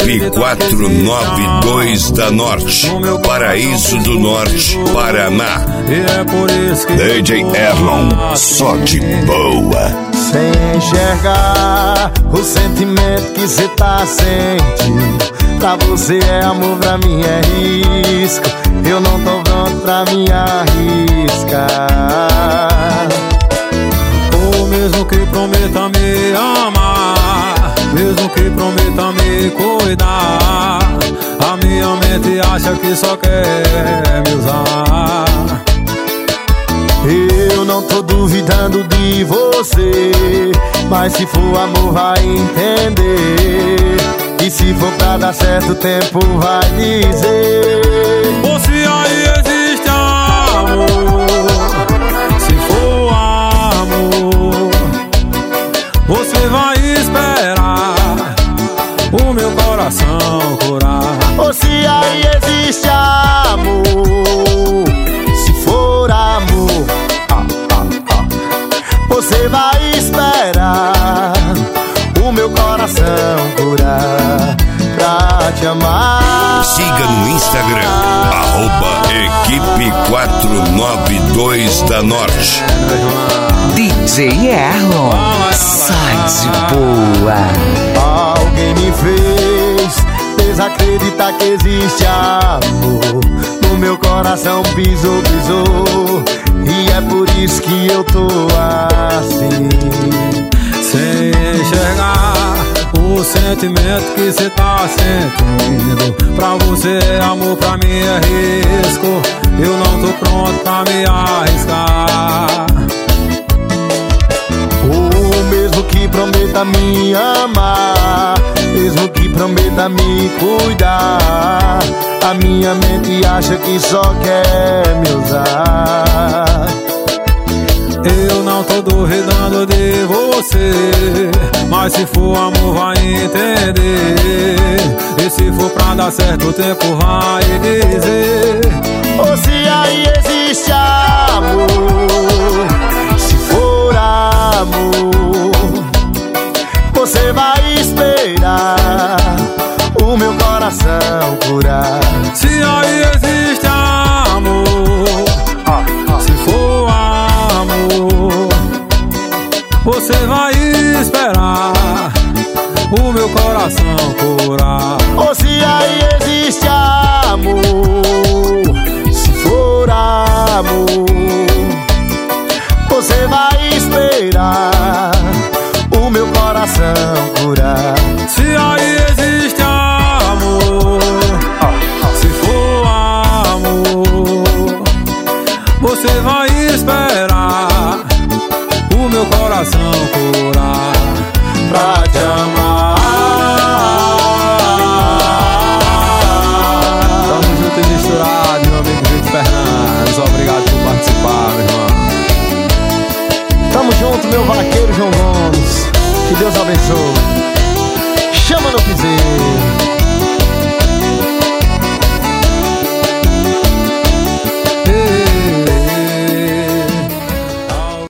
Equipe 492 da Norte, Paraíso do Norte, Paraná. DJ Erlon, só de boa. Sem enxergar o sentimento que cê tá sentindo, pra você é amor, pra mim é risco. Eu não tô pronto pra me arriscar. Ou mesmo que prometa me amar, mesmo que prometa me cuidar, a minha mente acha que só quer me usar. Eu não tô duvidando de você, mas se for amor vai entender. E se for pra dar certo, o tempo vai dizer. Ou se aí existe amor, se for amor, você vai esperar o meu coração curar. Ou se aí existe amor, se for amor, você vai esperar o meu coração curar pra te amar. Siga no Instagram, @Equipe 492 da Norte. DJ Erlon, sai de boa. Alguém me fez desacreditar que existe amor. No meu coração pisou, pisou, e é por isso que eu tô assim. Sem enxergar o sentimento que cê tá sentindo, pra você é amor, pra mim é risco. Eu não tô pronto pra me arriscar. Ou mesmo que prometa me amar, mesmo que prometa me cuidar, a minha mente acha que só quer me usar. Eu não tô duvidando de você, mas se for amor vai entender. E se for pra dar certo, o tempo vai dizer. Ou se aí existe amor, se for amor, você vai esperar o meu coração curar. Se aí existe amor, se for amor, você vai esperar o meu coração curar. Ou se aí existe amor, se for amor, você vai esperar o meu coração curar. Se aí existe amor, se for amor, você vai esperar o meu coração curar pra te amar. Tamo junto e misturado, meu amigo Vitor Fernandes. Obrigado por participar, meu irmão. Tamo junto, meu vaqueiro João Gomes. Que Deus abençoe. Chama no piseiro.